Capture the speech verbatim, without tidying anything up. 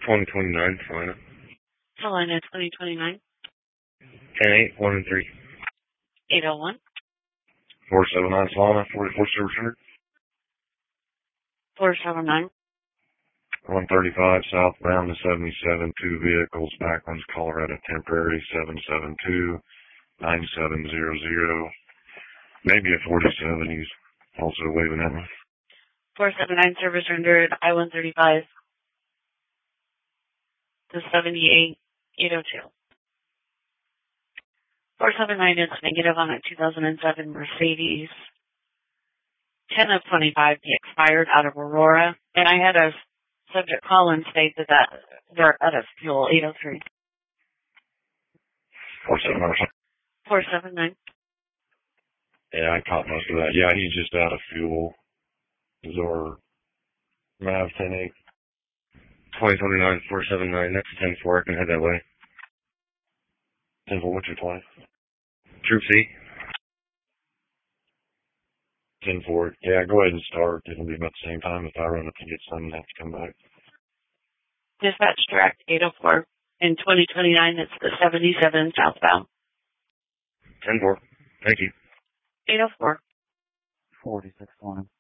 twenty twenty-nine, Salina. Salina, twenty twenty-nine. ten eight, one and three. eight oh one. four seven nine, Salina, forty-four Silver Shirt. four seven nine. one thirty-five, southbound to seventy-seven, two vehicles, Backlands, Colorado, temporary, seven seven two, nine seven zero zero. Maybe a forty-seven, he's also waving at me. four seven nine, service rendered, I one thirty-five. To seventy-eight, eight oh two. four seven nine is negative on a two thousand seven Mercedes. ten of twenty-five, the expired out of Aurora. And I had a subject call and state that, that they're out of fuel, eight oh three. four seven nine. four seven nine. Yeah, I caught most of that. Yeah, he's just out of fuel. Zor Mav ten eight. twenty twenty-nine, four seven nine. That's ten four. I can head that way. ten four, what's your twenty? Troop C. ten four. Yeah, go ahead and start. It'll be about the same time. If I run up and get some, I have to come back. Dispatch direct, eight oh four. In twenty twenty-nine, it's the seventy-seven southbound. ten four. Thank you. eight oh four. forty-six twenty.